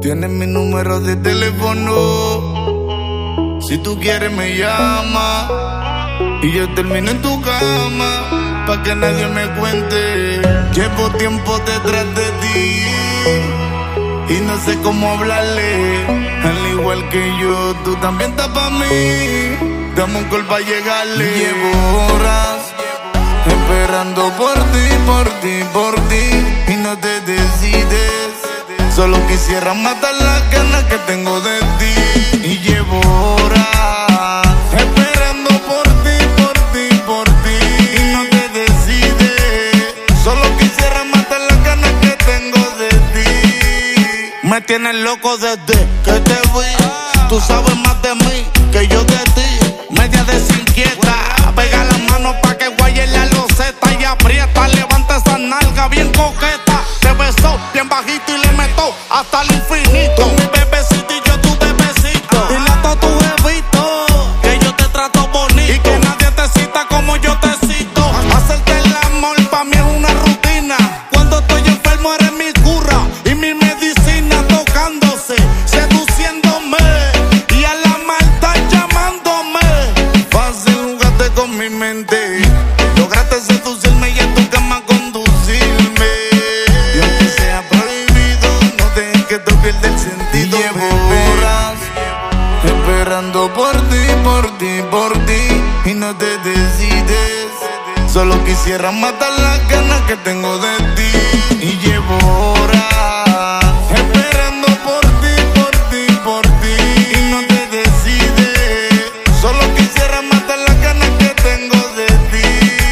Tienes mi número de teléfono. Si tú quieres me llama y yo termino en tu cama, pa' que nadie me cuente. Llevo tiempo detrás de ti y no sé cómo hablarle. Al igual que yo, tú también estás pa' mí. Dame un call pa' llegarle. Llevo horas esperando por ti, por ti, por ti, y no te decides. Solo quisiera matar las ganas que tengo de ti. Y llevo horas esperando por ti, por ti, por ti, y no te decides. Solo quisiera matar las ganas que tengo de ti. Me tienes loco desde que te vi. Tú sabes más de mí que yo de ti. Media desinquieta, pega las manos pa' que guaye la loseta y aprieta. Levanta esa nalga bien coqueta. Te besó bien bajito y le meto hasta el infinito. Tú mi bebecito y yo tu bebecito. Dile a todo tu jevito que yo te trato bonito y que nadie te cita como yo te cito. Hacerte el amor pa' mí es una rutina. Cuando estoy enfermo eres mi cura y mi medicina, tocándose, seduciéndome y a la maldad llamándome. Fácil jugaste con mi mente, lograste seducirme y a tu cama conducirme. Y aunque sea prohibido, no dejes que te pierda el sentido. Llevo horas esperando por ti, por ti, por ti, y no te decides. Solo quisiera matar las ganas que tengo de ti. Y llevo horas esperando por ti, por ti, por ti, y no te decides. Solo quisiera matar las ganas que tengo de ti.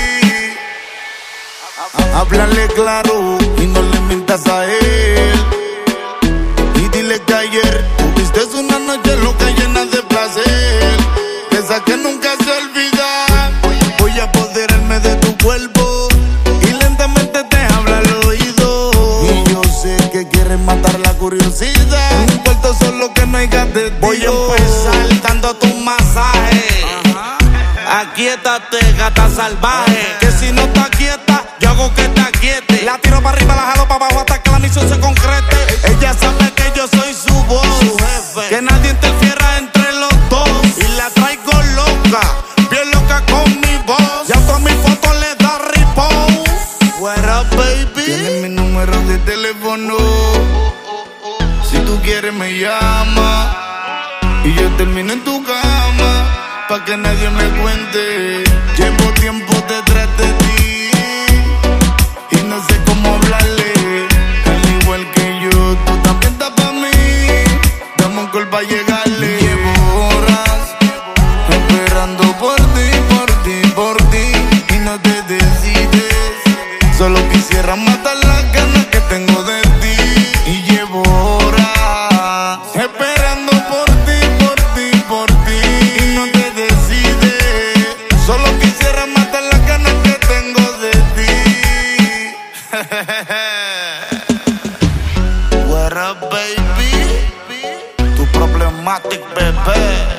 Háblale claro y no le mientas a él. Y dile que ayer tuviste una noche loca llena de placer, de esa que nunca se olvida. Voy a apoderarme de tu cuerpo y lentamente te habla al oído. Y yo sé que quieres matar la curiosidad. No importa solo que no haya de ti. Voy a empezar dándote un masaje. Aquíétate, gata salvaje, que si no estás quieta, yo hago que te aquiete. La tiro para arriba, la jalo para abajo hasta que la misión se concrete. Ella sabe que yo soy su voz, su jefe, que nadie interfiera entre los dos. Y la traigo loca, bien loca con mi voz. Ya todas mis fotos le da repost. What up, baby? Tienes mi número de teléfono. Si tú quieres me llama y yo termino en tu cama, pa' que nadie me cuente. Llevo tiempo detrás de ti y no sé cómo hablarle. Al igual que yo, tú también estás pa' mí. Dame un call pa' llegarle. Llevo horas esperando por ti, por ti, por ti, y no te decides. Solo quisiera matar las ganas que tengo de ti. Y llevo horas esperando por ti, por ti, por ti, y no te decides. Solo quisiera matar las ganas que tengo de ti. What up, baby? Tu problematic bebé.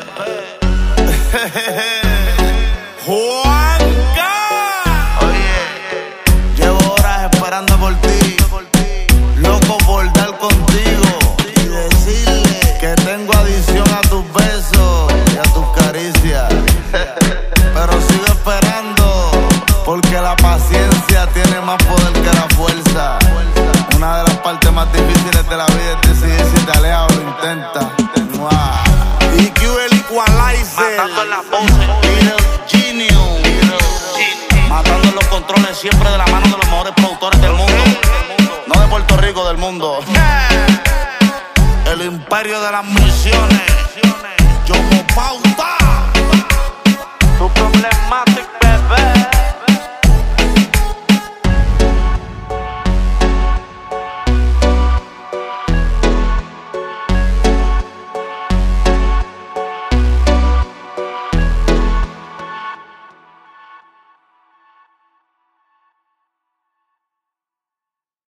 Juanca. Oye, llevo horas esperando por ti, loco por dar contigo y decirle que tengo adicción a tus besos y a tus caricias. Pero sigo esperando porque la paciencia tiene más poder que la fuerza. Una de las partes más difíciles de la vida es decidir si te alejas o lo intentas. EQ el Equalizer, matando en las voces, Little Genius, matando en los controles, siempre de la mano de los mejores productores del mundo. No de Puerto Rico, del mundo.